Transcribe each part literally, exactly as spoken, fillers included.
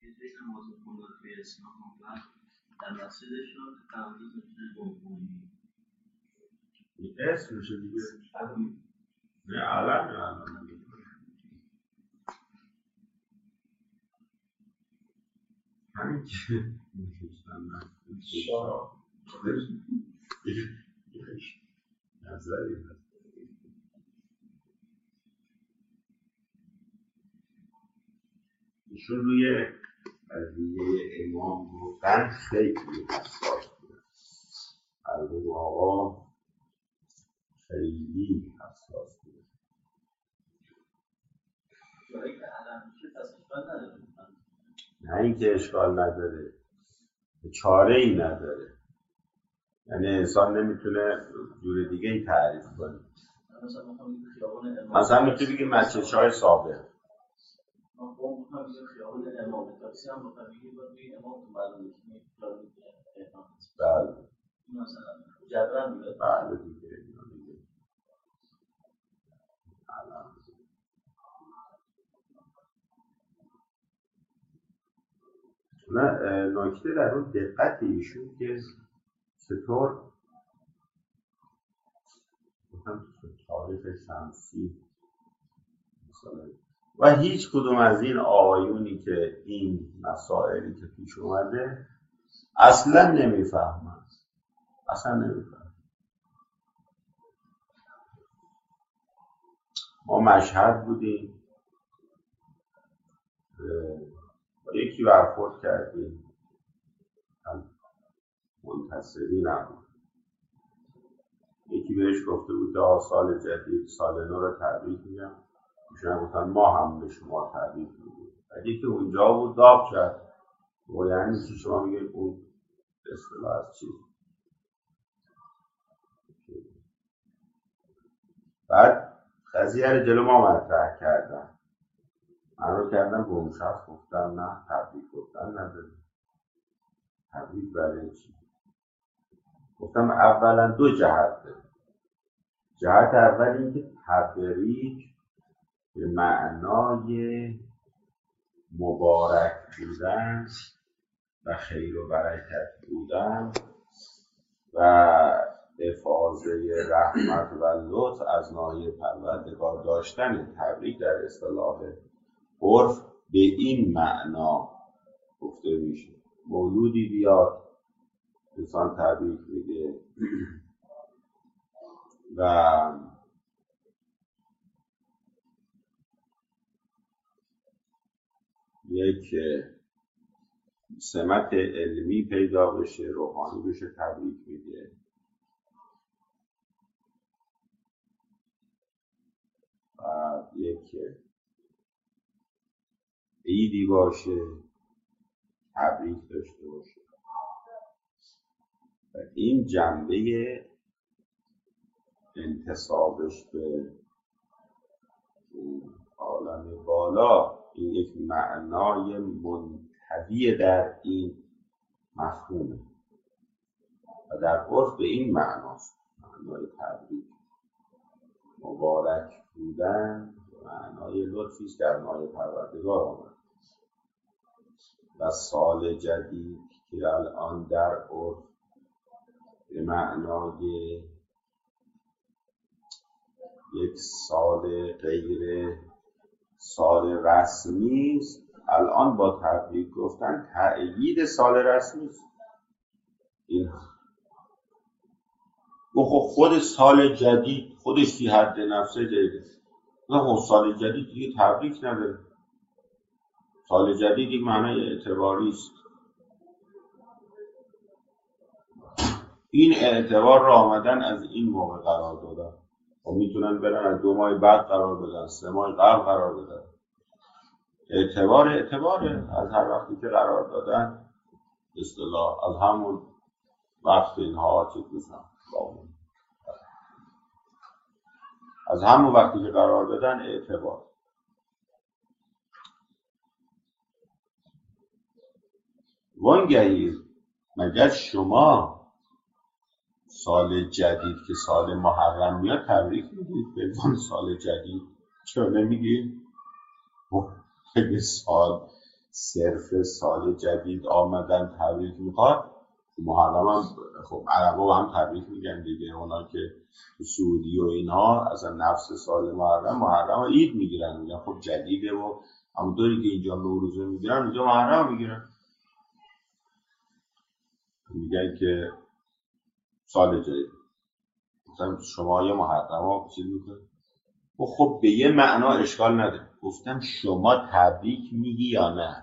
یک نماز خوندن توی اسلام و در مسجدشون تمرین میشه بمونی اسم میشه دیگه نه علم نه علم همین که میشستم من نظری هست ایشون روی قضیه امام گفتن خیلی حساس بودن. مرحوم آقا خیلی حساس بودن. نه اینکه اشکال نداره، چاره ای نداره، یعنی انسان نمیتونه جور دیگه ای تعریف کنه. مثلا میتونه بگه مسجد شاه صابر ما با هم میگیم خیابان امام تاکسی هم با میگیم روی امام تو معلومه که خیابان امام بله مثلا جبران میاد بله دیگه نه نکته در اون دقت ایشون که چطور مثلا تاریخ شمسی مثلا و هیچ کدوم از این آقایونی که این مسائلی که پیش اومده اصلا نمیفهمن اصلا نمیفهمن. ما مشهد بودیم با یکی برخورد کردیم منتصبی نبود، یکی بهش گفته بود که سال جدید سال نو رو تبریک میگم، ایشون گفتن ما هم به شما تبریک میگیم. یکی که اونجا بود داغ کرد و یعنی چی شما میگید اون اصطلاح از چی؟ بعد قضیه رو جلو ما مطرح کردن، من رو کردم به اون شخص گفتم نه تبریک گفتن نداره، تبریک برای چی؟ گفتم اولا دو جهت داره. جهت اول این که تبریک به معنای مبارک بودن و خیر و برکت بودن و افاضه رحمت و لطف از ناحیه پروردگار داشتن تبریک در اصطلاح عرف به این معنا گفته میشه. مولودی بیاد انسان تبریک میگه و یک سمت علمی پیدا بشه روحانی بشه تبریک میگه. و یک عیدی باشه تبریک داشته باشه و این جنبه انتسابش به عالم بالا این یک معنای منتوی در این مفهومه و در عرف به این معناست. معنای تبریک مبارک بودن معنای لطفی است در نای پروردگار آمد و سال جدید که الان در عرف به معنای یک سال غیر سال رسمی است. الان با تبریک گفتن تأیید سال رسمی است. این خب خود سال جدید خودش فی حد نفسه جدیده. خب سال جدید دیگه تبریک نداره. سال جدید یک معنای اعتباری است. این اعتبار را آمدن از این موقع قرار دادن و میتونن برن از دو ماه بعد قرار بدن، سه ماه قبل قرار بدن. اعتبار اعتباره از هر وقتی که قرار دادن اصطلاح از همون وقت اینها چه میشن از همون وقتی که قرار دادن اعتبار. وانگهی مگر شما سال جدید که سال محرم میاد تبریک میگید به عنوان سال جدید؟ چرا نمیگید؟ اگه سال صرف سال جدید آمدن تبریک میخواد. محرم هم خب عربا با هم تبریک میگن دیگه، اونا که سعودی و اینها اصلا نفس سال محرم محرم عید میگیرن، میگن خب جدیده و همونطوری که اینجا نوروزه میگیرن اینجا محرم میگیرن، میگن که سال جدید. مثلا شما یه محرم ها چیز میکنه، خب به یه معنا اشکال نداره. گفتم شما تبریک میگی یا نه؟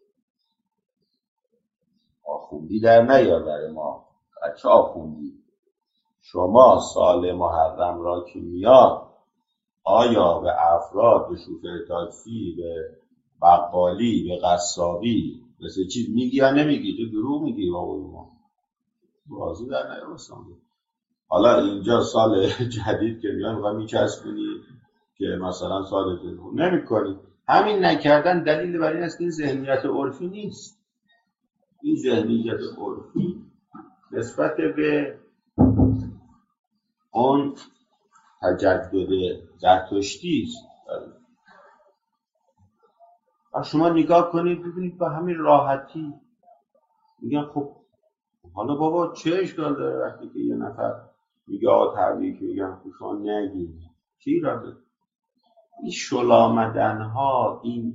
آخوندی در نیار برای ما بچه آخوندی. شما سال محرم را که میاد آیا به افراد، به شوفر تاکسی، به بقالی، به قصابی، مثل چیز میگی یا نمیگی؟ تو دروغ میگی بابا، ما بازی در نیار. حالا اینجا سال جدید که میاد میخوای میچسبونی که مثلا سال جدید نمی کنی. همین نکردن دلیل بر این است که این ذهنیت عرفی نیست. این ذهنیت عرفی نسبت به اون تجدد زرتشتی است. و شما نگاه کنید ببینید با همین راحتی میگن خب حالا بابا چه اشکال داره وقتی که یه نفر میگه آقا تبریک میگن خب شما نگید، چی را داره؟ این شلامدن ها، این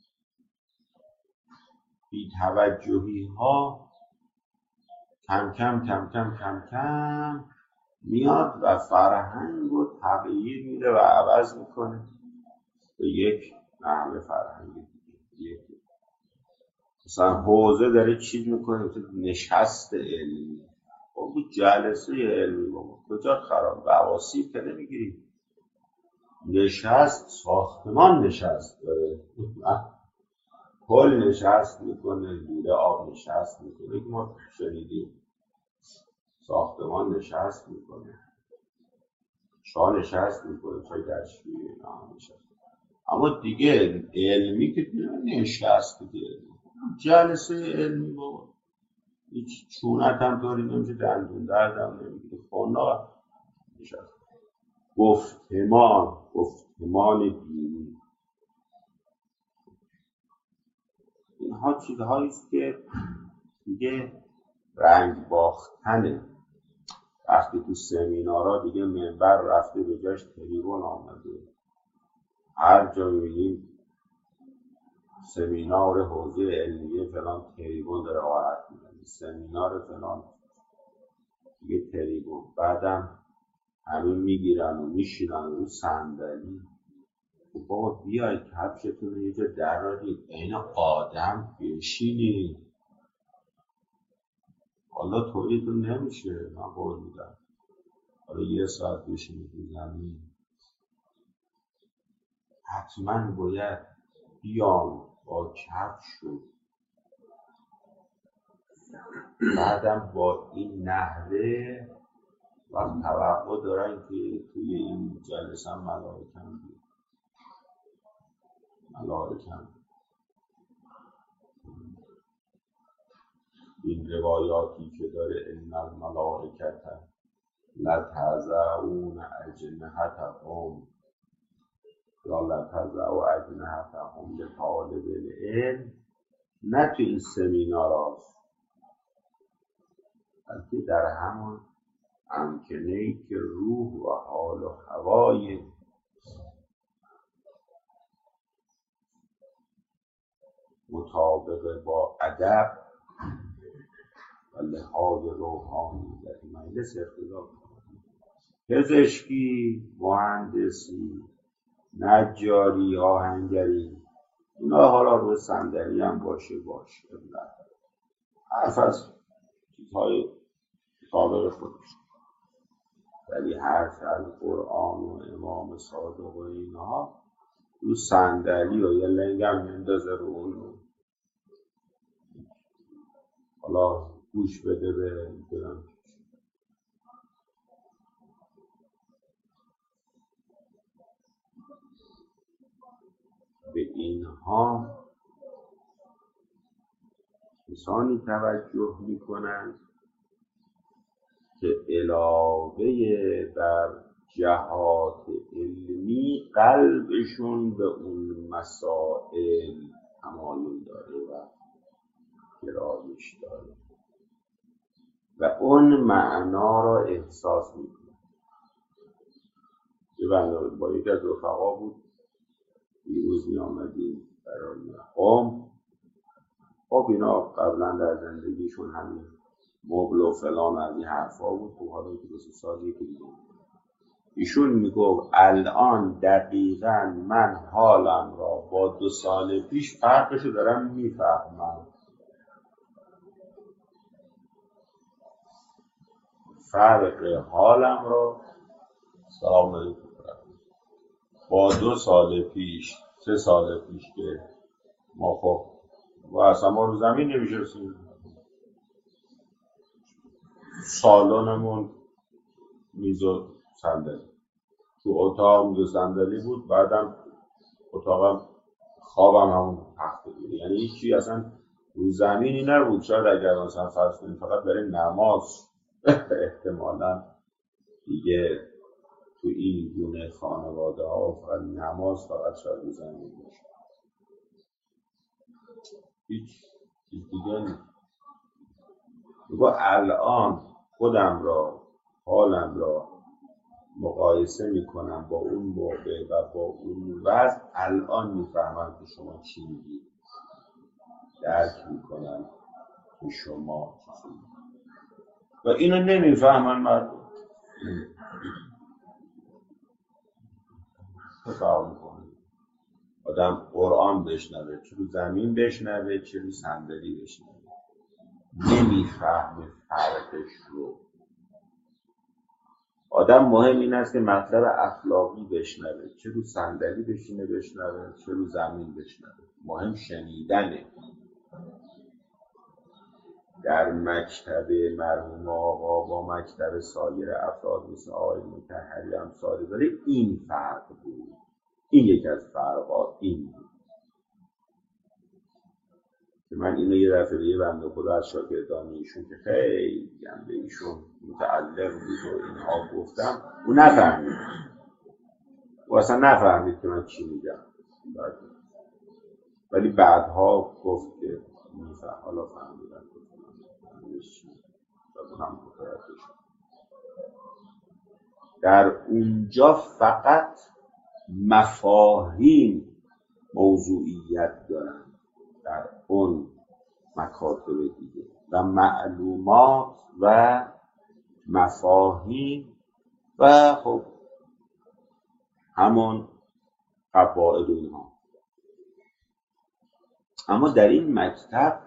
بی‌توجهی ها کم کم کم کم کم کم میاد و فرهنگ رو تغییر میده و عوض میکنه به یک نحو فرهنگی دیگه. مثلا حوزه داره چیز میکنه مثل نشست علمی، خب جلسه علمی بابا کجا خراب بواسیر که نمیگیری، نشست ساختمان نشست داره، پل نشست میکنه، لوله آب نشست میکنه که ما شنیدیم، ساختمان نشست میکنه، شاه نشست میکنه، چای دستشویی نشست. اما دیگه علمی که نشست دیگه جلسه علمی بابا هیچ چونت هم طوری نمیشه، دندون درد هم نمیگیره، خونده نشست. گفتمان گفتمان دینی، اینها چیزهایی است که دیگه رنگ باختنه. وقتی تو سمینارها دیگه منبر رفته به جاش تریبون آمده، هر جا میبینیم سمینار حوزه علمیه فلان تریبون داره آورد میکنه، سمینار فلان دیگه تریبون، بعدم همین میگیرن و میشینن رو صندلی. بابا بیایید کفشتون رو یه جا درارید این آدم بشینید، حالا طوریتون نمیشه. من قول میدم حالا یه ساعت بشینید رو زمین، حتما باید بیام با کفش و بعدم با این نحوه و توقع دارن که توی این جلسه هم ملائکم بود ملائکم این روایاتی که داره ان الملائکت لتضعون اجنحتهم یا لتضع اجنحتهم لطالب العلم، نه تو این سمینار هست بلکه در همون امکنه‌ای که روح و حال و هوای مطابق با ادب و لحاظ روحانی در این مجلس اختلاف کنند. پزشکی، مهندسی، نجاری، آهنگری، اونا حالا رو صندلی هم باشه باشه حرف از چیزهای مطابق خودش، ولی حرف از قرآن و امام صادق و اینها رو صندلی و یه لنگم میندازه رو اون، حالا گوش بده به بدم. به اینها کسانی توجه میکنند که علاوه بر جهات علمی قلبشون به اون مسائل تمایل داره و گرایش داره و اون معنا را احساس میکنه. یه بنده با یکی از رفقا بود، یه روز می آمدیم برای قوم. خب اینا قبلا در زندگیشون همین مبل و فلان از این حرفا بود. تو حالا که دو سه سال یکی دیگه ایشون میگفت الان دقیقاً من حالم را با دو سال پیش فرقشو دارم میفهمم. فرق حالم را سلام علیکم با دو سال پیش، سه سال پیش که ما خب و اصلا ما رو زمین نمیشستیم، سالانمون میز و صندلی، تو اتاق میز و صندلی بود، بعدم اتاقم خوابم همون تخته بود، یعنی هیچی اصلا رو زمینی نبود. شاید اگر مثلا فرض کنیم فقط برای نماز احتمالاً دیگه تو این گونه خانواده ها فقط نماز فقط شاید رو زمین باشه، هیچ چیز دیگه نیست. بگو الان خودم را حالم را مقایسه میکنم با اون موقع و با اون وضع، الان میفهمم که شما چی میگید، درک میکنم که شما چی میگید و اینو نمیفهمن مردم. چه فرق میکنه آدم قرآن بشنوه، چه رو زمین بشنوه چه رو صندلی بشنوه، نمیفهمه فرقش رو. آدم مهم این است که مطلب اخلاقی بشنوه، چه رو صندلی بشینه بشنوه چه رو زمین بشنوه، مهم شنیدنه. در مکتب مرحوم آقا با مکتب سایر افراد مثل آقای مطهری هم ساده داره، این فرق بود. این یکی از فرقات این بود که من اینو یه دفعه یه بنده خدا از شاگردان ایشون که خیلی هم به ایشون متعلق بود و اینها گفتم، اون نفهمید و اصلا نفهمید که من چی میگم، ولی بعدها گفت که میفهم، حالا فهمیدم در اونجا فقط مفاهیم موضوعیت دارن، در اون مکاتب دیگه و معلومات و مفاهیم و خب همون قواعد اینها. اما در این مکتب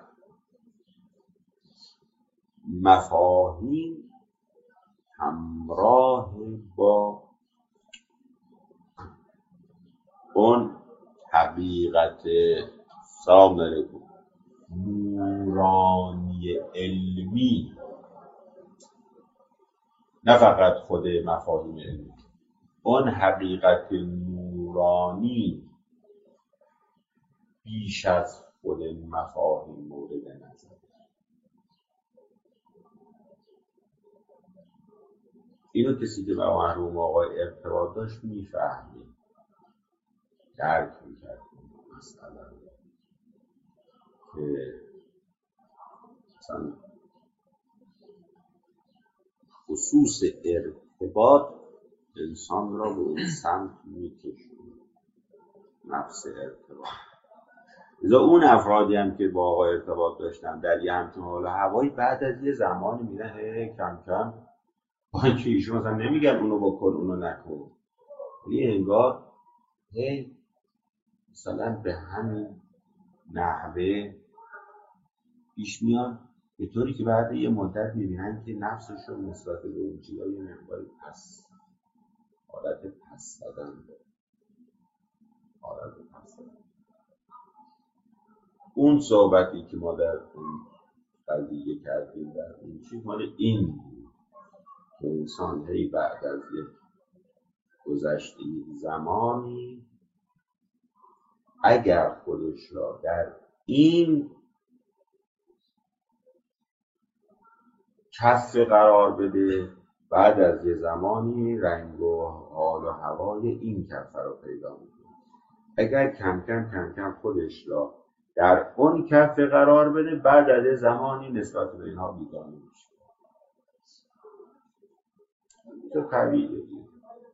مفاهیم همراه با اون حقیقت سلام علیکم نورانی علمی، نه فقط خود مفاهیم علمی، اون حقیقت نورانی بیش از خود مفاهیم مورد نظر. اینو کسی که با مرحوم آقای ارتباط داشت میفهمید، درک میکرد مثلا که مثلا خصوص ارتباط انسان را به اون سمت میکشونه، نفس ارتباط. لذا اون افرادی هم که با آقای ارتباط داشتن در یه همچون حال هوایی، بعد از یه زمانی میرن کم کم با اینکه ایشون مثلا نمیگن اونو بکن اونو نکن، ولی انگار هی مثلا به همین نحوه پیش میان، به طوری که بعد یه مدت میبینن که نفسشون نسبت به اون چیزا یه مقداری پس حالت پس دادن داره، حالت پس دادن. اون صحبتی که ما در اون قضیه کردیم در اون چیز مال این بود که انسان هی بعد از یه گذشته زمانی اگر خودش را در این کف قرار بده، بعد از یه زمانی رنگ و حال و هوای این کف را پیدا میکنه. اگر کم کم کم کم خودش را در اون کفه قرار بده، بعد از زمانی نسبت به اینها بیگانه میشه. تو طبیعیه دیگه.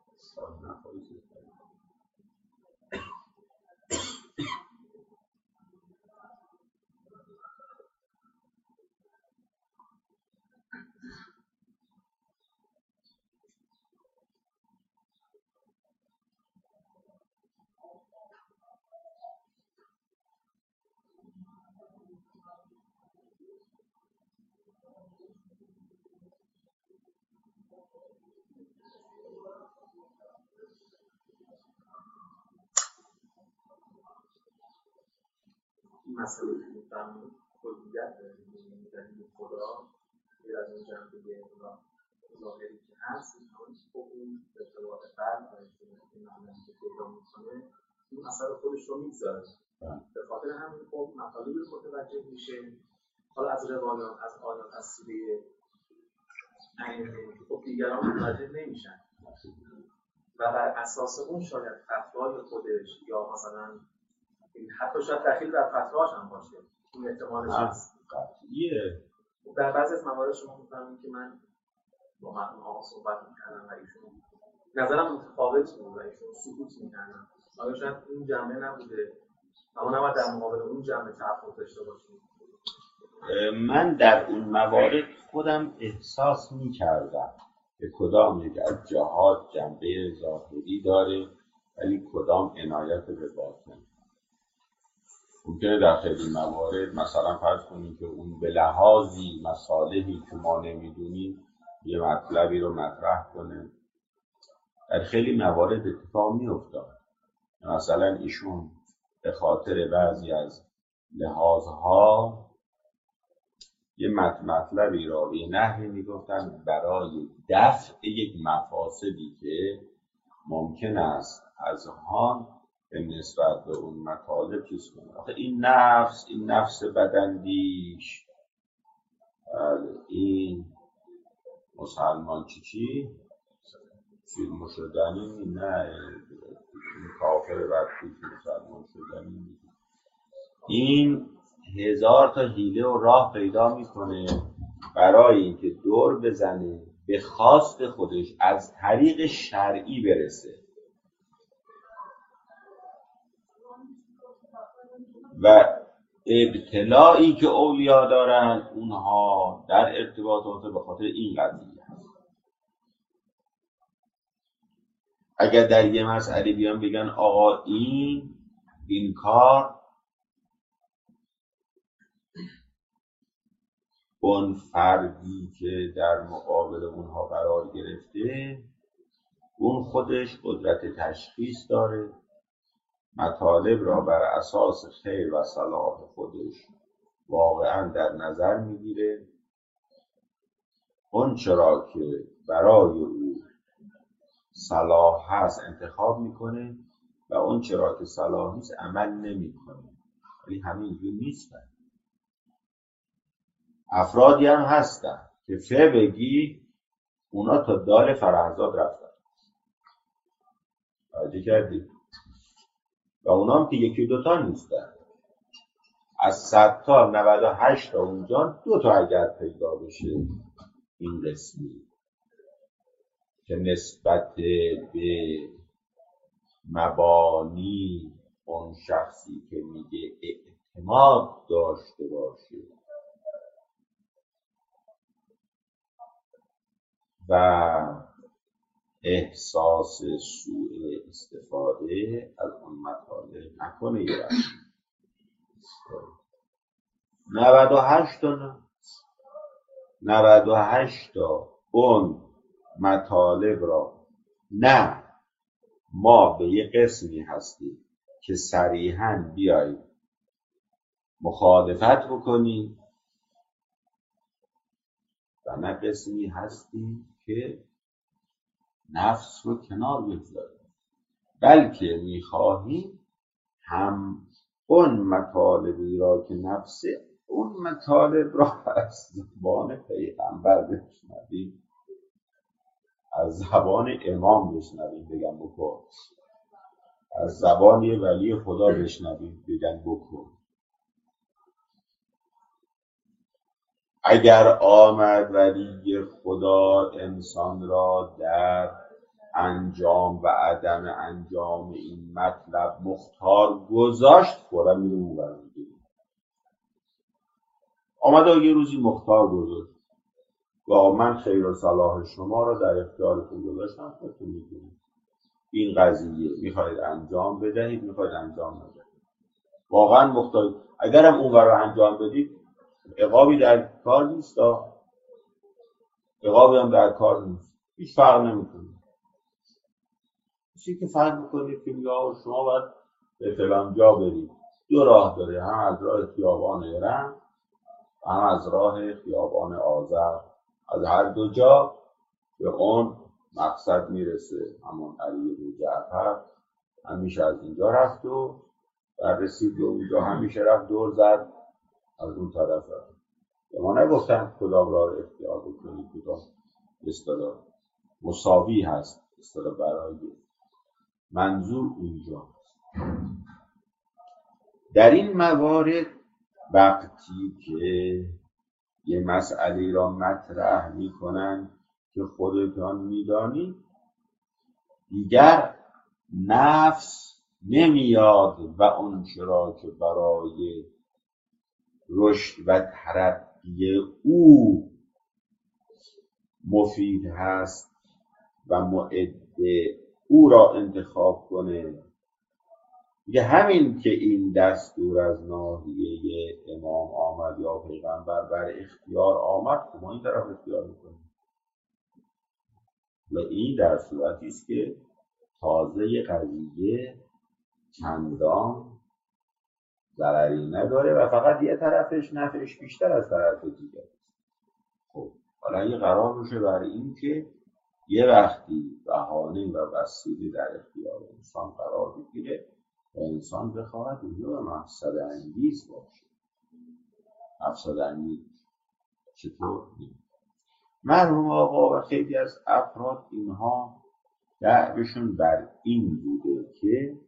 این مسئله که میفهمیم کلیت داریم خدا غیر از اون جنبه ظاهری که هست خب اون ارتباط قلب و ارتباط معنی که پیدا میکنه این مسئله خودش رو میگذاره. به خاطر همین خب مطالبی رو متوجه میشه. حالا از روایات، از آیات، از سیره ائمه خب دیگران متوجه نمیشن و بر اساس اون شاید فتوای خودش یا مثلا حتی شاید دخیل در فتواش هم باشه، این احتمالش هست. قطعیه. در بعضی از موارد شما میفهمید که من با مردم ها صحبت میکردم و ایشون نظرم متفاوت بود و ایشون سکوت میکردن. آیا شاید این جنبه نبوده اما نباید در مقابل اون جنبه تحقق داشته باشیم؟ من در اون موارد خودم احساس میکردم که کدام یک از جهات جنبه ظاهری داره ولی کدام عنایت به باطن. ممکنه در خیلی موارد مثلا فرض کنیم که اون به لحاظی مصالحی که ما نمیدونیم یه مطلبی رو مطرح کنه. در خیلی موارد اتفاق میافتاد. مثلا ایشون به خاطر بعضی از لحاظها یه مطلبی را به نحوی میگفتن برای دفع یک مفاسدی که ممکن است از آن به نسبت به اون مطالب چیز کنه. آخه این نفس، این نفس بداندیش، این مسلمان چی چی؟ فیلم شدنی نه، این کافر بدخوی که مسلمان شدنی، این هزار تا حیله و راه پیدا میکنه برای اینکه دور بزنه به خواست خودش از طریق شرعی برسه و ابتلایی که اولیا دارن اونها در ارتباطات به خاطر این قضیه هست. اگر در یه مسئله بیان بگن آقا این این کار اون فردی که در مقابل اونها قرار گرفته اون خودش قدرت تشخیص داره، مطالب را بر اساس خیر و صلاح خودش واقعا در نظر میگیره، اون چرا که برای او صلاح هست انتخاب میکنه و اون چرا که صلاح نیست عمل نمیکنه. ولی همین جو نیستن. افرادی هم هستن که فه بگی اونا تا دار فرهزاد رفتن. توجه کردی؟ و اونا هم که یکی دوتا نیستن. از صد تا نود و هشت تا اونجا دو تا اگر پیدا بشه این قسمی که نسبت به مبانی اون شخصی که میگه اعتماد داشته باشه و احساس سوء استفاده از اون مطالب نکنه. یه نود و هشت تا نه نود و هشت تا اون مطالب را نه ما به یه قسمی هستیم که صریحاً بیاییم مخالفت بکنیم و نه قسمی هستیم که نفس رو کنار بگذاریم، بلکه میخواهیم هم اون مطالبی را که نفس اون مطالب را از زبان پیغمبر بشنویم، از زبان امام بشنویم بگم بکن، از زبان یه ولی خدا بشنویم بگن بکن. اگر آمد ولی خدا انسان را در انجام و عدم انجام این مطلب مختار گذاشت، فورا میره اون برای میگیره. آمد یه روزی مختار گذاشت و من خیر و صلاح شما را در اختیارتون گذاشتم، خودتون میدونید این قضیه میخواید انجام بدهید، میخواید انجام ندهید. واقعا مختار اگرم اون را انجام بدید عقابی در کار نیست، عقابی هم در کار نیست، هیچ فرق نمیکنه. چیزی که فرق میکنه که یا شما باید به فلان جا برید، دو راه داره، هم از راه خیابان ارم هم از راه خیابان آذر، از هر دو جا به اون مقصد میرسه. همون علی بن جعفر همیشه از اینجا رفت و رسید به اونجا، همیشه رفت دور زد از اون طرف رفت. به ما نگفتن کدام راه رو اختیار بکنید، کدام اصطلاح مساوی هست اصطلاح برای منظور اونجا. در این موارد وقتی که یه مسئله را مطرح میکنن که خودتان میدانید، دیگر نفس نمیاد و اون چرا که برای رشد و ترقی او مفید هست و معد او را انتخاب کنه. دیگه همین که این دستور از ناحیه امام آمد یا پیغمبر بر اختیار آمد، ما این طرف اختیار میکنیم. و این در صورتی است که تازه قضیه چندان ضرری نداره و فقط یه طرفش نفعش بیشتر از طرف دیگر. خب حالا یه قرار میشه بر این که یه وقتی بهانه و وسیله در اختیار انسان قرار بگیره و انسان بخواهد اونجا مفسد انگیز باشه. مفسد انگیز چطور؟ مرحوم آقا و خیلی از افراد اینها دعوشون بر این بوده که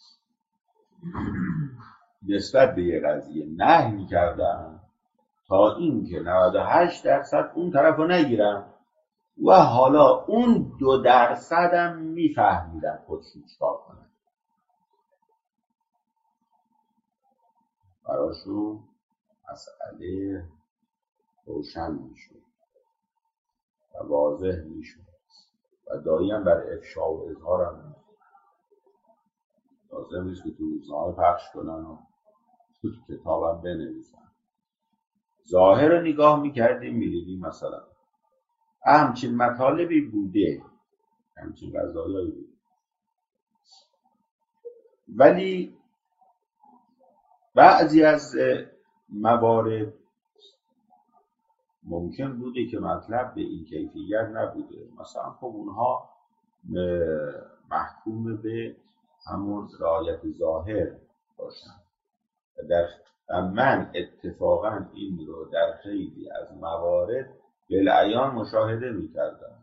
نسبت به یه قضیه نهی می‌کردن تا اینکه نود و هشت درصد اون طرف رو نگیرن و حالا اون دو درصد هم میفهمیدن خودشون چکار کنن، براشون مسئله روشن میشد و واضح میشد و دایی هم بر افشا و اظهار هم لازم نیست که تو روزنامه پخش کنن و تو کتاب هم بنویسن. ظاهر رو نگاه میکردیم میدیدیم مثلا همچین مطالبی بوده، همچین قضایایی بوده، ولی بعضی از موارد ممکن بوده که مطلب به این کیفیت نبوده. مثلا خب اونها محکوم به همون رعایت ظاهر باشن. در من اتفاقا این رو در خیلی از موارد بالعیان مشاهده میکردم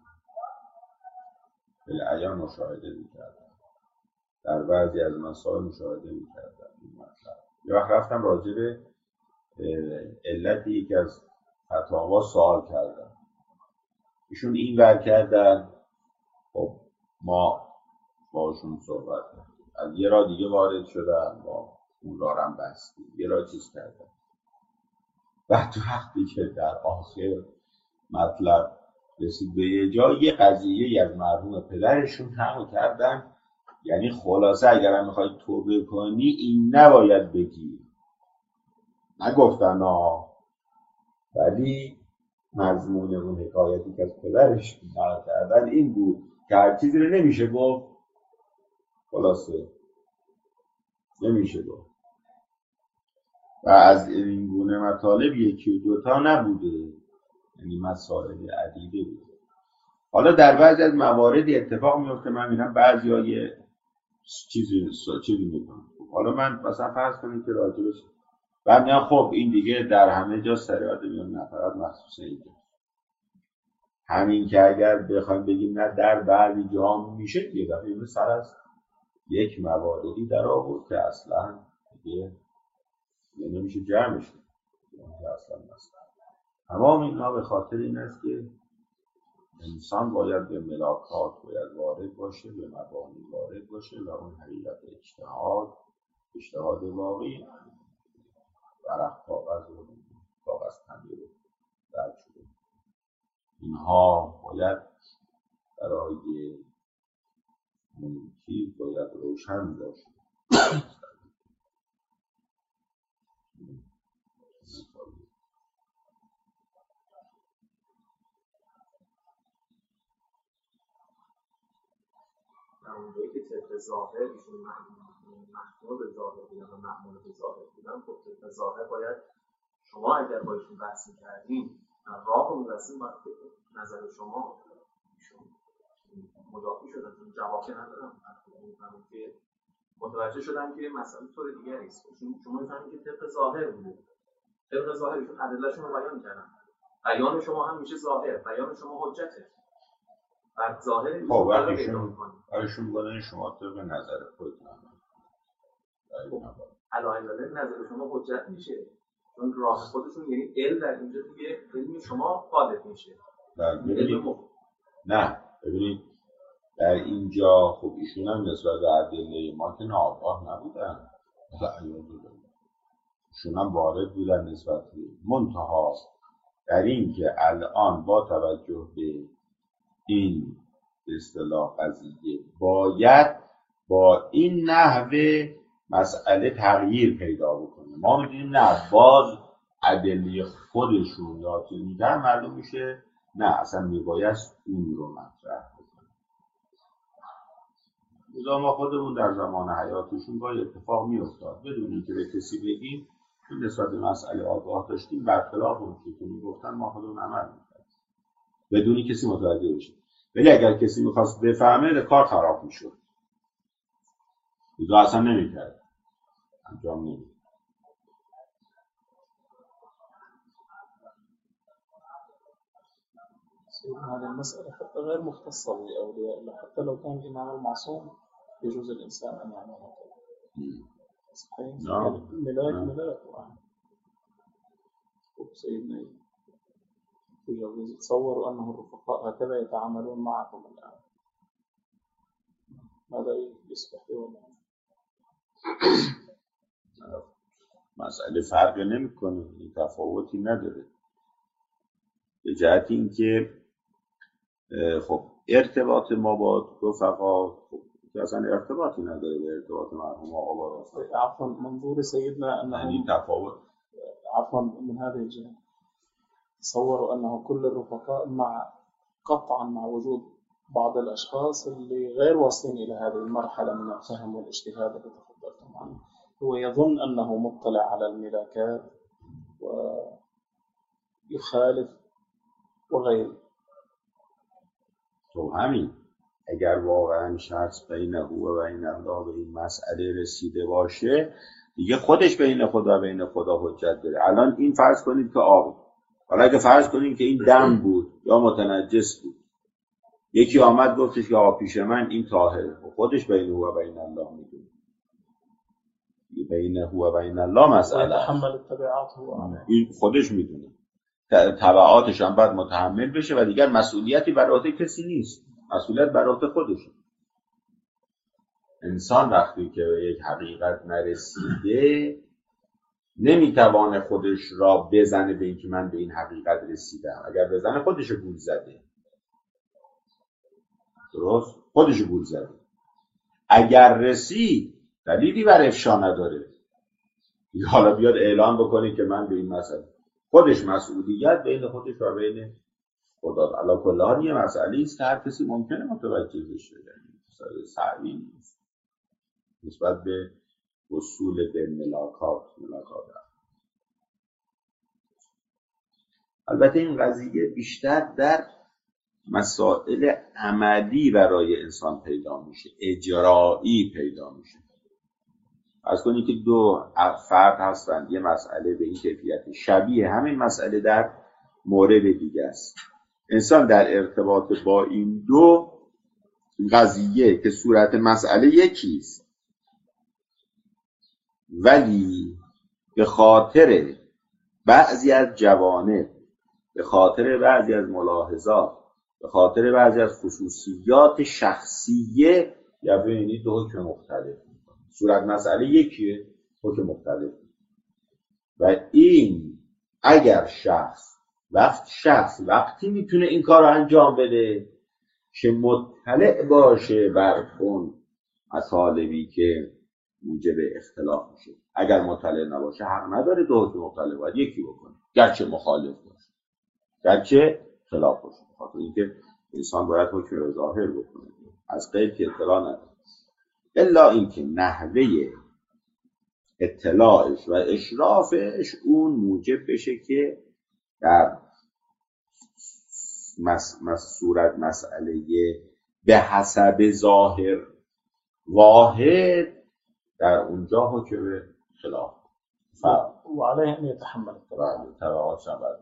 بالعیان مشاهده میکردم در بعضی از مسائل مشاهده میکردم. این مطلب یه وقت رفتم راجع به علت یکی از فتاوا سوال کردم، ایشون این ور کردن، خب ما باشون صحبت کردیم، از یه راه دیگه وارد شدن، ما اون راه هم بستیم، یه راه چیز کردن. بعد تو وقتی که در آخر مطلب رسید به یه جا، یه قضیه از مرحوم پدرشون همو کردن، یعنی خلاصه اگرم میخوای توبه کنی این نباید بگی، نگفتن ها، ولی مضمون اون حکایتی که از پدرش نقل کردن این بود که هر چیزی رو نمیشه گفت، خلاصه نمیشه گفت. و از این گونه مطالب یکی و دوتا نبوده، یعنی مسائل عدیده بوده. حالا در بعضی از موارد اتفاق میفته، من میبینم بعضیا یه چیزی چیزی میکنن. حالا من مثلا فرض کنیم که راجبش بعد میگم خب این دیگه در همه جا سریعت میگم نه فقط مخصوص اینجا. همین که اگر بخوایم بگیم نه در بعضی جاها میشه، یه دفعه سر از یک مواردی در آورد که اصلا دیگه نمیشه جمعش کنیم، اصلا مثلا تمام اینها به خاطر این است که انسان باید به ملاکات باید وارد باشه، به مبانی وارد باشه و اون حقیقت اجتهاد اجتهاد واقعی ورق کاغذ رو کاغذ پنبه رو درک شده. اینها باید برای اون چیز باید روشن باشه. اونجایی که طبق ظاهر ایشون محمول به ظاهر بودن و محمول به ظاهر بودن، خب طبق ظاهر باید شما اگر با ایشون بحث کردین راه رو می‌رسیم باید نظر شما ایشون مدافع شدن، چون جواب که ندارم من که متوجه شدم که مسئله طور دیگری است. شما می‌فهمید که طبق ظاهر بوده، طبق ظاهر ایشون ادله‌شون رو بیان کردن، بیان شما هم میشه ظاهر، بیان شما حجته. بعد ظاهر خب وقتیشون برایشون بودن شما طبق نظر خودتون علایالله نظر شما حجت میشه، چون راه خودشون یعنی علم در اینجا دیگه علم شما غالب میشه. ببینید نه ببینید در اینجا خب ایشون هم نسبت به ادله ما که ناآگاه نبودن، ایشون هم وارد بودن نسبت به منتها در این که الان با توجه به این به اصطلاح قضیه باید با این نحوه مسئله تغییر پیدا بکنه. ما می‌دونیم نه باز ادله خودشون یا چیز میگن معلوم میشه نه اصلا میبایست اون رو مطرح بکنه. بذار ما خودمون در زمان حیاتشون با اتفاق میافتاد بدون اینکه به کسی بگیم این نسبت به مسئله آگاه داشتیم برخلاف اون که میگفتن ما خودمون عمل می‌کردیم بدون کسی متوجه بشه. ولی اگر کسی میخواست بفهمه کار خراب میشد، دیگه اصلا نمیکرد، انجام نمیداد. هذه المسألة حتى غير مختصة بالأولياء الله، حتى لو كان الإمام المعصوم يجوز الإنسان أن يعمل صحيح؟ نعم. ملاك ملاك واحد. سيدنا تصوروا أنه الرفقاء هكذا يتعاملون معكم الآن، ماذا يصبح يوم؟ مسئله فرق نمیکنه، تفاوتی نداره به جهت اینکه خب ارتباط ما با رفقا خب اصلا ارتباطی نداره به ارتباط مرحوم آقا با رفقا. عفوا منظور سيدنا أنه یعنی تفاوت عفوا من هذه الجهة تصوروا أنه كل الرفقاء مع قطعا مع وجود بعض الأشخاص اللي غير واصلين إلى هذه المرحلة من الفهم والاجتهاد التي تفضلتم عنه، هو يظن أنه مطلع على الملاكات ويخالف وغيره. تو همین اگر واقعا شخص بین او و بین الله به این مسئله رسیده باشه دیگه خودش بین خدا و بین خدا حجت داره. الان این فرض کنید که آب، حالا اگه فرض کنید که این دم بود یا متنجس بود، یکی آمد گفتش که آقا پیش من این طاهره، خودش بین او و بین الله میدونه، بین او و بین الله مسئله تحمل تبعات هو این خودش میدونه، تبعاتش هم باید متحمل بشه و دیگر مسئولیتی بر عهده کسی نیست، مسئولیت بر عهده خودشه. انسان وقتی که به یک حقیقت نرسیده نمیتوانه خودش را بزنه به اینکه من به این حقیقت رسیدم. اگر بزنه خودش گول زده، درست؟ خودش گول زده. اگر رسید دلیلی بر افشا نداره، حالا بیاد اعلان بکنه که من به این مسئله، خودش مسئولیت بین خودش و بین خدا. علا کل حال یه مسئله است که هر کسی ممکنه متوجه بشه، یعنی مسئله صعبی نیست نسبت به وصول به ملاکات ملاکات. البته این قضیه بیشتر در مسائل عملی برای انسان پیدا میشه، اجرایی پیدا میشه. از کنی که دو فرد هستند، یه مسئله به این کیفیت شبیه همین مسئله در مورد دیگه است. انسان در ارتباط با این دو قضیه که صورت مسئله یکیست ولی به خاطر بعضی از جوانب به خاطر بعضی از ملاحظات، به خاطر بعضی از خصوصیات شخصیه یا ببینید دو حکم مختلف میکنه. صورت مسئله یکیه، حکم مختلف. و این اگر شخص وقت شخص وقتی میتونه این کار رو انجام بده که مطلع باشه بر اون مطالبی که موجب اختلاف میشه. اگر مطلع نباشه حق نداره دو حکم مختلف، باید یکی بکنه، گرچه مخالف باشه، گرچه خلاف باشه. خاطر اینکه انسان باید حکم رو ظاهر بکنه، از غیب که اطلاع نداره. الا اینکه نحوه اطلاعش و اشرافش اون موجب بشه که در مس... مس... صورت مسئله به حسب ظاهر واحد در اونجا حکم خلاف فرق و علیه ان یتحمل تبعات شبه.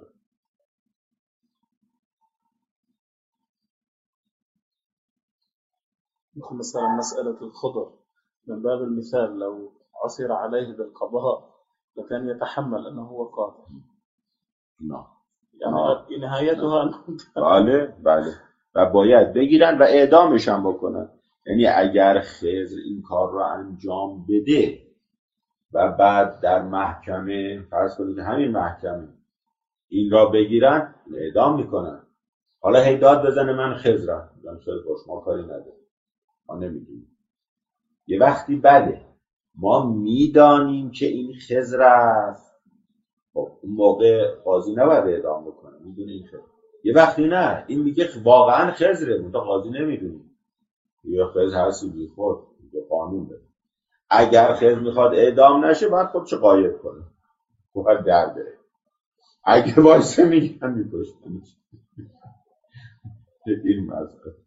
مثل مثلا مسألة الخضر من باب المثال، لو عثر عليه بالقضاء لكان يتحمل أنه هو قاتل. نه يعني نهایتها بله بله و باید بگیرن و اعدامش هم بکنن. یعنی اگر خضر این کار رو انجام بده و بعد در محکمه فرض کنید همین محکمه این را بگیرن اعدام میکنن. حالا هی داد بزنه من خضرم، میگم خیلی خوش، ما کاری نداره، ما نمیدونیم. یه وقتی بله ما میدانیم که این خضر است، خب اون موقع قاضی نباید اعدام بکنه، میدونه این خضر. یه وقتی نه این میگه واقعا خضره، منتها قاضی نمیدونه، یه خضر هستی بی خود به قانون بده. اگر خضر میخواد اعدام نشه باید خودشو قاید کنه، باید در بره. اگه وایسه میگن میکشتنش. این مسئله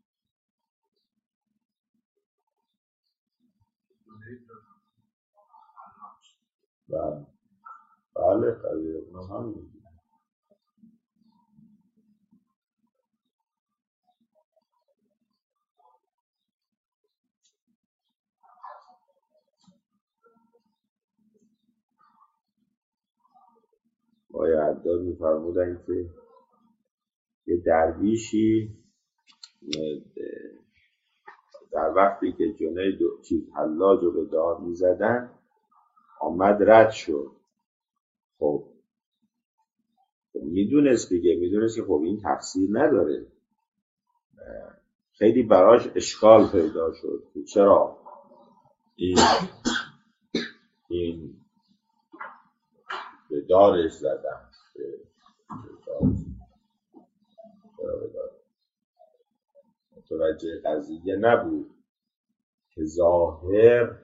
بله بله قضیه اونم همین. آقای عداد می‌فرمودن که یه درویشی در وقتی که جنه دو چیز حلاج رو به دار می‌زدن آمد رد شد. خب میدونست دیگه، میدونست که خب این تقصیر نداره. خیلی براش اشکال پیدا شد که چرا این این به دارش زدن، متوجه قضیه نبود که ظاهر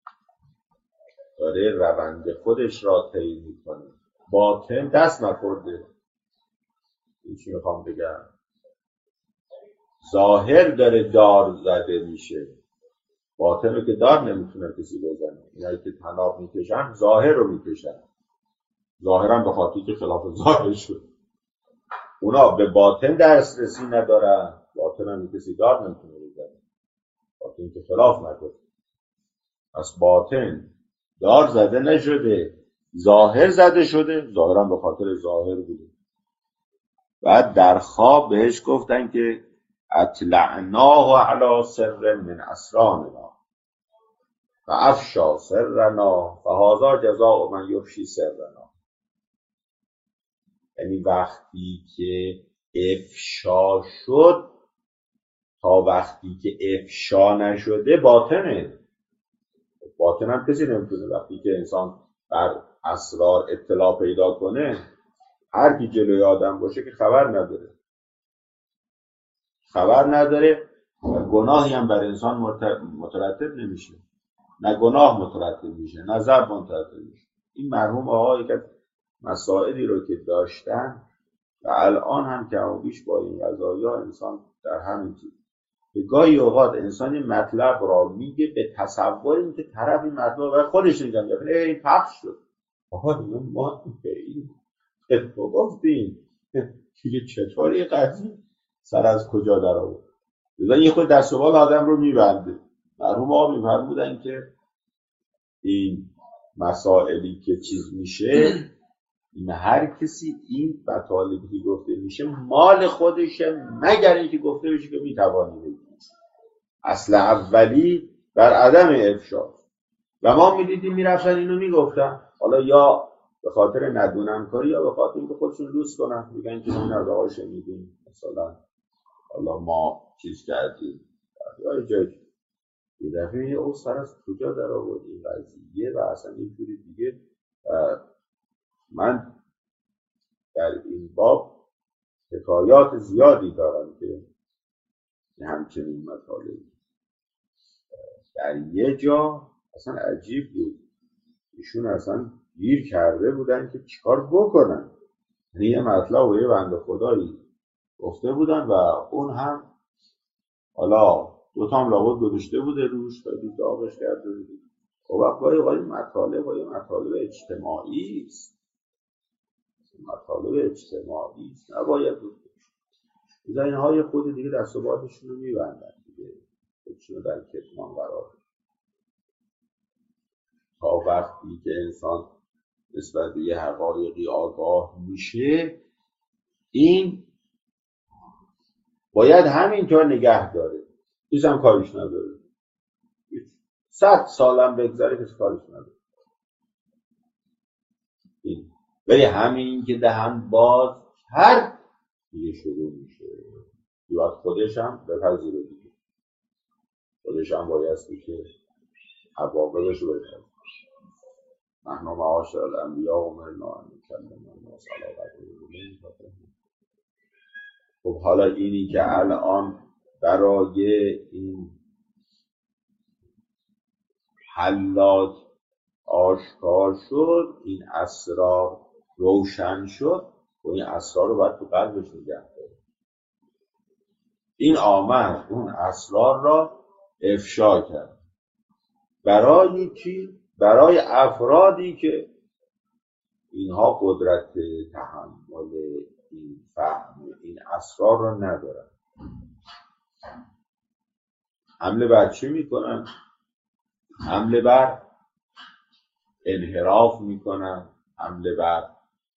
داره روند خودش را طی میکنه، باطن دست نخورده. این چی میخوام بگم؟ ظاهر داره دار زده میشه، باطن رو که دار نمیتونه کسی بزنه. اینایی که طناب میکشن ظاهر رو میکشن، ظاهرا به خاطری که خلاف ظاهر شد. اونا به باطن دسترسی ندارن، باطن هم کسی دار نمیتونه بزنه، باطن که خلاف نکنه. پس باطن دار زده نشده، ظاهر زده شده، ظاهرا به خاطر ظاهر بوده. بعد در خواب بهش گفتن که اطلعناه علی سر من اسرارنا و افشا سرنا فهذا جزاء من یفشی سرنا. یعنی وقتی که افشا شد تا وقتی که افشا نشده باطنه. باطن هم کسی نمیتونه. وقتی که انسان بر اسرار اطلاع پیدا کنه، هر کی جلوی آدم باشه که خبر نداره خبر نداره و گناهی هم بر انسان مترتب نمیشه، نه گناه مترتب میشه نه ضرر مترتب میشه. این مرحوم آقا یک مسائلی رو که داشتن و الان هم که بیش با این قضایا انسان در همین چیز که گاهی اوقات انسان مطلب را میگه به تصور این که طرف این مطلب رو خودش نگم گفت این پخش شد. آقا این ما این تو گفتیم که چطور این قضیه سر از کجا در آورد. بذار یه خود دست و بال آدم رو میبنده. مرحوم آقا میفرمودن که این مسائلی که چیز میشه این هر کسی این مطالبی که گفته میشه مال خودشه، مگر اینکه گفته بشه که میتوانی بگی. اصل اولی بر عدم افشا و ما میدیدیم میرفتن اینو میگفتن، حالا یا به خاطر ندونم کاری یا به خاطر اینکه خودشون لوس کنن، میگن که ما از آقا شنیدیم مثلا حالا ما چیز کردیم یا جایی یه دفعه یه سر از کجا در آورد این قضیه و اصلا اینجوری دیگه. من در این باب حکایات زیادی دارم که همچنین مطالبی. در یه جا اصلا عجیب بود، ایشون اصلا گیر کرده بودن که چیکار بکنن، یعنی یه مطلب و یه بنده خدایی گفته بودن و اون هم حالا دوتا هم لابد گذاشته بوده روش خیلی داغش کرده بوده. خب وقتی باید مطالب و یه مطالب اجتماعی است، مطالب اجتماعی است، نباید بود این اینهای خود دیگه دست و بادشون رو میبندن دیگه، خودشون رو در کتمان قرار بدن تا وقتی که انسان نسبت به یه حقایقی آگاه میشه این باید همینطور نگه داره، هیچ هم کاریش نداره، صد سالم بگذاره کسی کاریش نداره. این ولی همین که دهن باز هر دیگه شروع میشه، باید خودش هم بپذیره دیگه، خودش هم بایستی که عواقبش رو بپذیره. نحن معاشر الانبیاء امرنا ان نکلم الناس علی قدر علمهم. خب حالا اینی که الان برای این حلات آشکار شد، این اسرار روشن شد و این اسرار رو باید تو قلبش نگه داره. این آمد اون اسرار را افشا کرد. برای چی؟ برای افرادی که اینها قدرت تحمل این فهم این اسرار را ندارن. حمله بر چی میکنن؟ حمله بر انحراف میکنن، حمله بر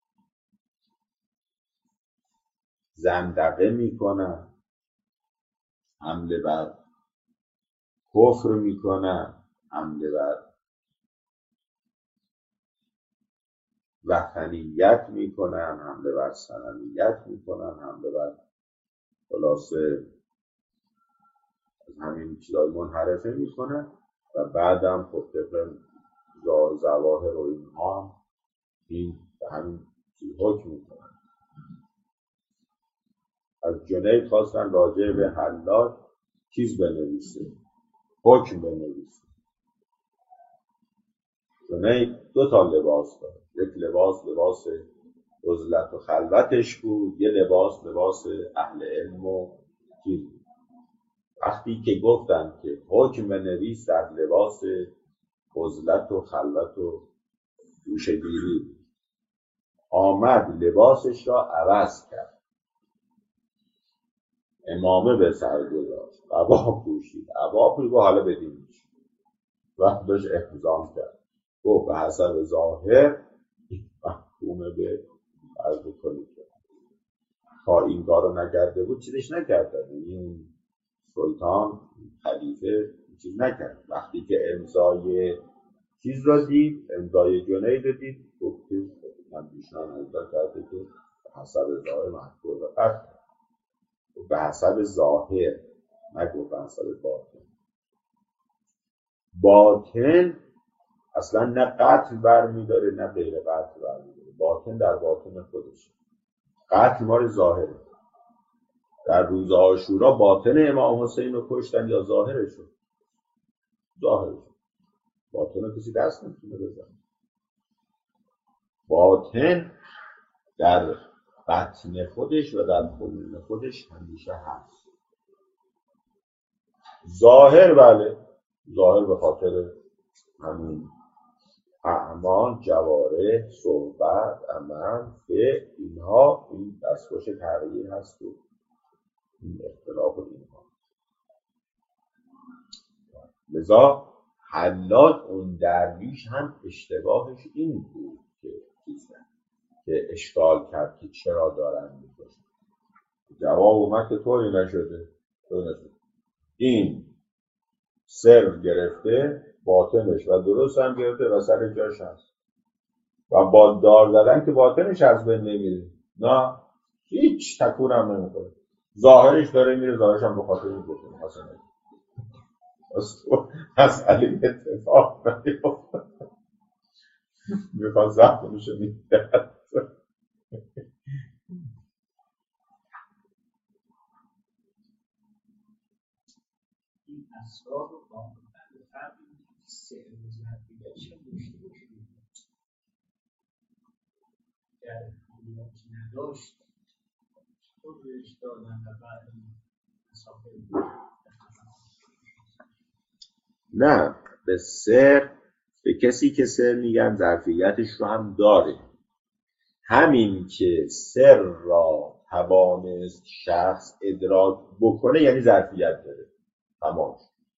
زندقه میکنن، حمله بر کفر میکنن، حمله بر وطنیت میکنن، حمله بر صنمیت میکنن، حمله بر خلاصه از همین چیزای منحرفه میکنن و بعدم خب طبق ظواهر و اینها این به همین چیز حکم میکنن. از جنید خواستن راجع به حلال چیز بنویسه، حکم بنویسه. جنید دو تا لباس داره، یک لباس لباس عزلت و خلوتش بود، یه لباس لباس اهل علم و چیز بود. وقتی که گفتن که حکم بنویس در لباس عزلت و خلوت و گوشه‌گیری، آمد لباسش را عوض کرد، امامه به سر گذاشت، عبا پوشید، عبا پوشید و حالا بدینش و داشت احتضام کرد. گفت به حسب ظاهر محکومه به عرض کنید تا این کارو نکرده بود چیزش نکرده. این سلطان خلیفه چیز نکرد. وقتی که امضای چیز را دید، امضای جنید دید، گفت که من بیشنان امضا کرده که به حسب ظاهر محکومه به قتل، به حسب ظاهر نگفت به حسب باطن. باطن اصلا نه قتل برمیداره نه غیر قتل برمیداره، باطن در باطن خودش. قتل مال ظاهره. در روز عاشورا باطن امام حسین رو کشتن یا ظاهرش رو؟ ظاهرش. باطن رو کسی دست نمیتونه بزنه. باطن در بطن خودش و در خلون خودش همیشه هست. ظاهر بله، ظاهر به خاطر همین اعمال، جوارح، صحبت، عمل، فعل، اینها این دستخوش تغییر هست و این اختلاف و اینها. لذا حلاج اون درویش هم اشتباهش این بود که چیزن که اشکال کرد که چرا دارن میکشن. جواب اومد که طوری نشده طوری نشده این سر گرفته باطنش و درست هم گرفته و سر جاش هست و با دار زدن که باطنش از بین نمیره، نه هیچ تکون هم نمیکنه، ظاهرش داره میره، ظاهرش هم به خاطر این گفته مثلا مسئله اتفاق نمیفته میخواد زخمشو میده. این اسرار رو با فرقی سر و ظرفیتش هم داشته باشیم در حالیات نداشت خود روش دادن و بعد مسافر نه به سر به کسی که سر میگن ظرفیتش رو هم داره، همین که سر را توانست شخص ادراک بکنه یعنی ظرفیت داره، تمام.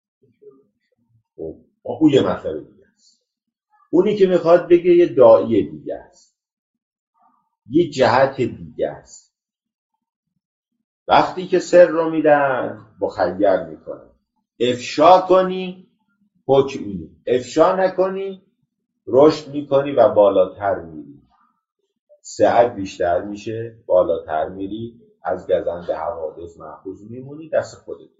اون یه مطلب دیگه است، اونی که میخواد بگه یه داعی دیگه است، یه جهت دیگه است. وقتی که سر رو میدن مخیر میکنه، افشا کنی حکم میدی، افشا نکنی رشد میکنی و بالاتر میری، سعت بیشتر میشه، بالاتر میری، از گزند حوادث محفوظ میمونی، دست خودت.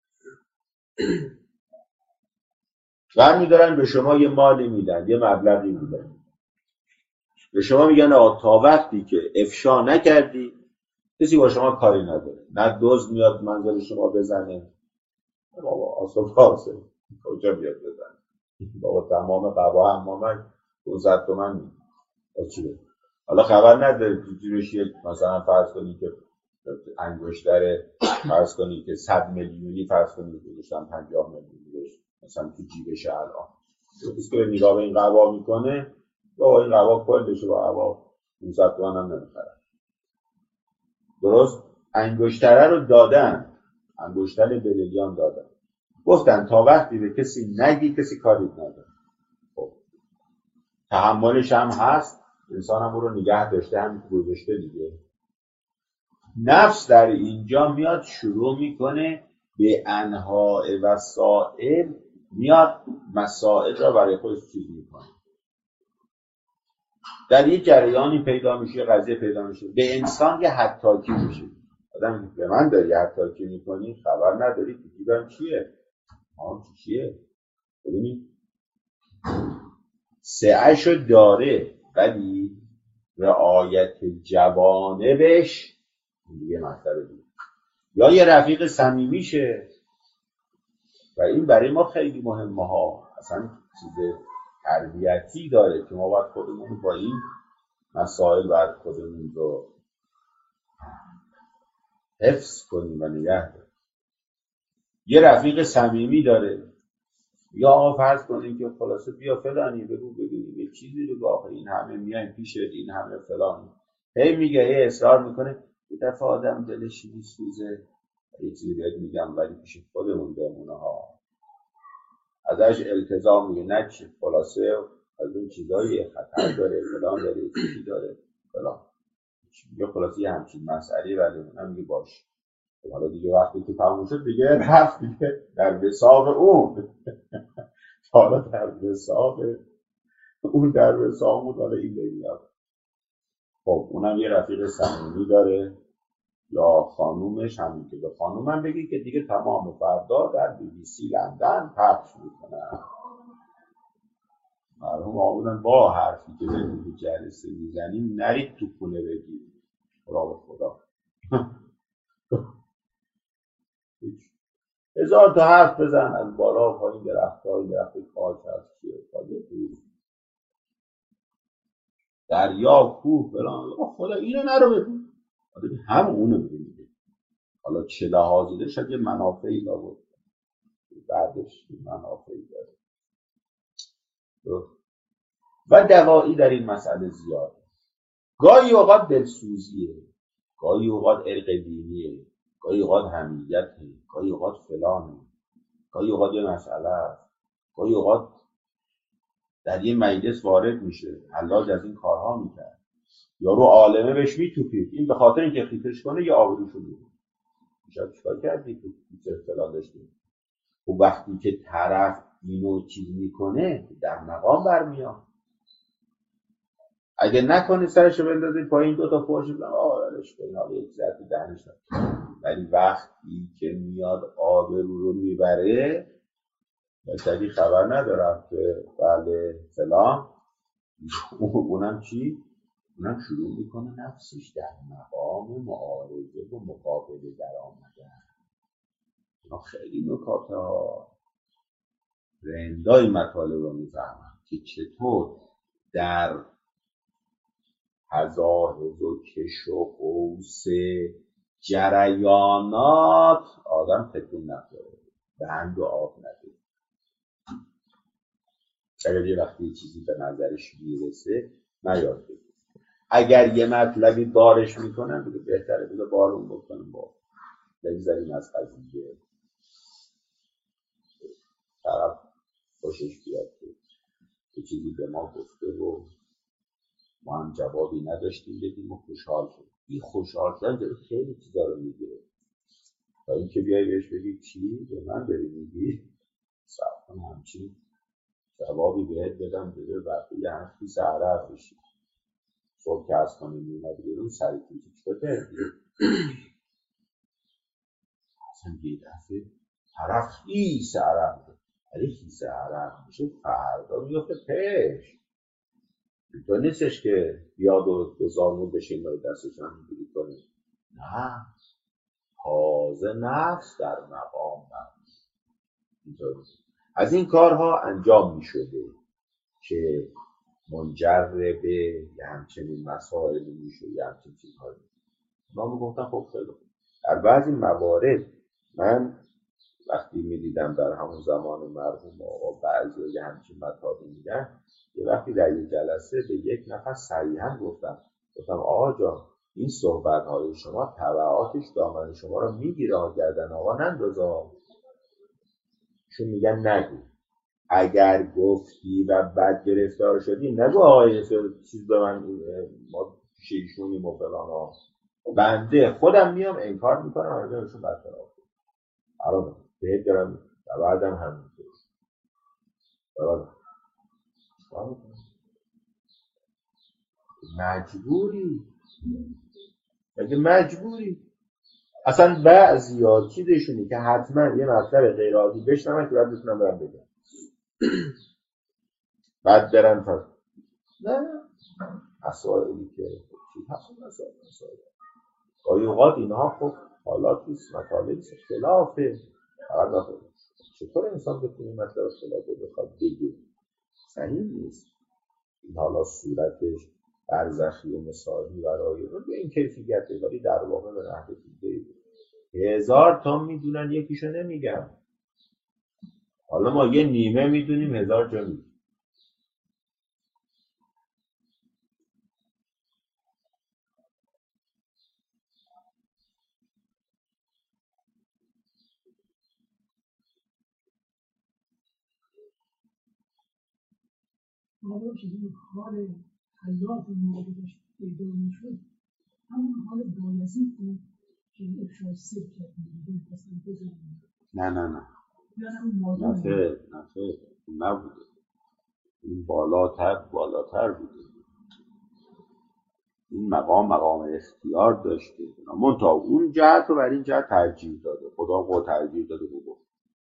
برمیدارن به شما یه مالی میدن، یه مبلغی میدن، به شما میگن آقا تا وقتی که افشا نکردی کسی با شما کاری نداره، نه دزد میاد منزل شما بزنه، بابا آسف خاصه کجا بیاد بزنه، بابا تمام قبا همامک دوصد تومن میده. حالا خبر نداره تو جیبش مثلا فرض کنی که انگشتر فرض کنی که صد میلیونی فرض کنی گذاشتن پنجاه میلیونی مثلا تو جیبش الان، کسی که نگاه به این قبا میکنه با این قبا کلش با قبا دوصد تومن هم نمیخره. درست انگشتره رو دادن، انگشتر بریلیان دادن، گفتن تا وقتی به کسی نگی کسی کاری نداره. خب تحملش هم هست، انسان هم رو نگه داشته، هم گذاشته دیگه. نفس در اینجا میاد شروع میکنه به انواع وسائل، میاد مسائل را برای خودش چیز میکنه، در یه جریانی پیدا میشه، قضیه پیدا میشه، به انسان یه حتاکی میشه. آدم به من داری حتاکی میکنی، خبر نداری که دیدم چیه آن چیه. ببینید سعهشو داره ولی رعایت جوانبش دیگه مطلب دیگه. یا یه رفیق صمیمیشه و این برای ما خیلی مهمه ها، اصلا چیز تربیتی داره که ما باید خودمون با این مسائل باید خودمون رو حفظ کنیم و نگه داریم. یه رفیق صمیمی داره، یا آقا فرض کنیم که خلاصه بیا فلانی بگو ببینیم یه چیزی رو باقی این همه میایم پیشت، این همه فلانی هی میگه هی اصرار میکنه، یه دفعه آدم دلش میسوزه یه چیزی بهت میگم ولی پیش خودمون بمونه ها، ازش التزام میگه نه چی خلاصه از اون چیزایی خطر داره فلان داره چیزی داره فلان، میگه خلاصه یه همچین مسئله ولی اونم میگه باش. حالا دیگه وقتی که تموم شد دیگه رفت دیگه در وثاق اون حالا در وثاق اون در وثاق اون حالا این بگیرد. خب اونم یه رفیق صمیمی داره، یا خانومش همین که به خانومم بگی که دیگه تمام فردا در بی بی سی لندن پخش میکنن. مرحوم آقودن با حرفی که به جلسه میزنیم نرید تو خونه بگید خدا به خدا هزار تا حرف بزن از بالا پایین درخت های درخت کاج هست چیه دریا کوه فلان، خدا اینو نرو بگو، هم اونو بگید. حالا چه لحاظی داره، شاید یه منافعی داره بعدش منافعی داره و دوایی در این مسئله زیاده. گاهی اوقات دلسوزیه، گاهی اوقات ارق دینیه، گاهی اوقات حمیته، گاهی اوقات فلانه، گاهی اوقات یه مسئله است، گاهی اوقات در یه مجلس وارد میشه حلاج از این کارها میکرد، یارو عالمه بهش میتوپید، این به خاطر اینکه خیتش کنه یه آبروشو میده. میشه چیکار کردی که بیشتر فلان داشتیم. و وقتی که طرف اینو چیز میکنه در مقام برمیاد. اگه نکنی سرشو بندازی پایین دو تا فوش بدن آرش کنی حالا یک ذاتی دهنش نکنی. ولی وقتی که میاد آبرو رو میبره مثلا خبر ندارم که بله فلان، اونم چی؟ اونم شروع میکنه نفسش در مقام معارضه و مقابله در آمدن. اینا خیلی نکاته ها. رندای مطالب رو میفهمن که چطور در هزاهز و کش و قوس جریانات آدم تکون نخوره، بند و آب نده. اگر یه وقتی یه چیزی به نظرش میرسه نیاد بگیر. اگر یه مطلبی بارش میکنن بگه بهتره بگه بارون بکنم با بگذاریم از قضیه طرف خوشش بیاد که یه چیزی به ما گفته و ما هم جوابی نداشتیم بدیم و خوشحال شد. این خوشحال شدن داره خیلی چیزا رو میگیره تا اینکه بیای بهش بگی چی به من داری میگی صرفا همچین جوابی بهت بدم بده وقتی یه هم خیس عرق بشی صبح که از کنه میومد بیرون سری توی چه کردی اصلا یه دفعه طرف خیس عرق بده ولی خیس عرق میشه فردا میفته پیش تو نیستش که بیاد و دو زانو بشین و دستش هم اینجوری کنه. نه تازه نفس در مقام اینطور از این کارها انجام می شده که منجر به یه همچنین مسائل می شده یه همچنین چیزهایی. ما گفتم خب خیلی خوب. در بعضی موارد من وقتی می دیدم در همون زمان مرحوم آقا بعضی یه همچین مطالبی میگن یه وقتی در یه جلسه به یک نفر صریحا گفتم گفتم آقا جان این صحبت های شما تبعاتش دامن شما رو میگیره گردن آقا نندازا. چون میگن نگو اگر گفتی و بعد گرفتار شدی نگو آقای چیز به من ما پیش ایشونیم و فلان ها بنده خودم میام انکار میکنم و بهشون برطرف کنم بهت دارم و بعدم همینطور مجبوری مگه مجبوری اصلا بعضی ها چیزشونی که حتما یه مطلب غیر عادی بشنون که بعد بتونم برم بگم بعد برن تا نه مسائلی که چی هست مسائل مسائل گاهی اوقات اینها خب حالاتیست مطالبیست خلافه فقط نخواهد چطور انسان بتونه مطلب خلاف رو بخواد بگه صحیح نیست. این حالا صورتش برزخی و مثالی برای اون به این کیفیته ولی در واقع به نحو دیگه هزار تا میدونن یکیشو نمیگم. حالا ما یه نیمه میدونیم هزار جا میدونیم. حالا که این حال حیات موردش پیدا میشد همون حال بایزید بود که این افشای سر کرد میدون اصلا بزنید نه نه نه نه خیر نه خیر نبوده این بالاتر بالاتر بوده. این مقام مقام اختیار داشته منتها اون جهت رو برای این جهت ترجیح داده خدا با ترجیح داده بود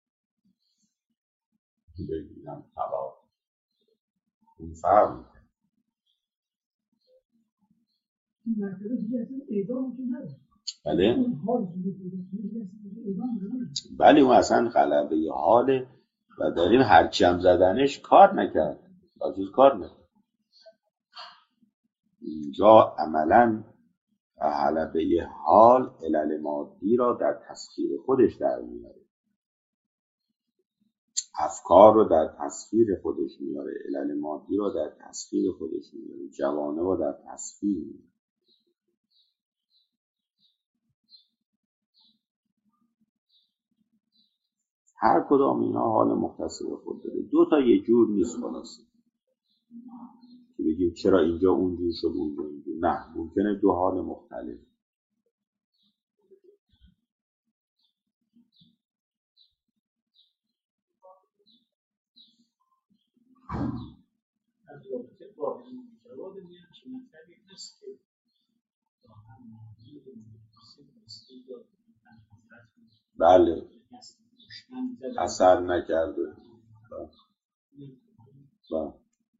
بگیرم طبعا اون فرق میکنه. این مرتبه دیگه اصلا اعدام که نداره بله بله اون اصلا غلبه حاله و داریم هرچی هم زدنش کار نکرد عزیز کار نکرد. اینجا عملا غلبه حال علل مادی را در تسخیر خودش در میاره افکار رو در تسخیر خودش میاره علل مادی رو در تسخیر خودش میاره جوانه رو در تسخیر میاره. هر کدام اینا حال مختصر خود داره دو تا یه جور نیست خلاصه که بگیم چرا اینجا اونجور شد اونجا اینجور. نه، ممکنه دو حال مختلف. از رابطه با این جواب میان که مطلبی هست که بله اثر نکرده. بله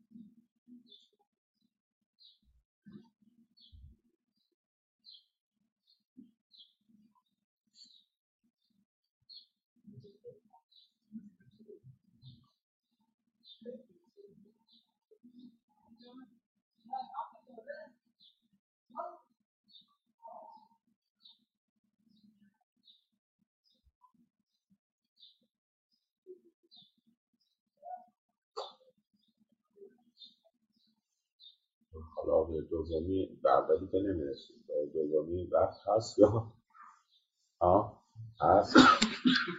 حالا به دومی به اولی که نمیرسیم، به دومی وقت هست یا ها هست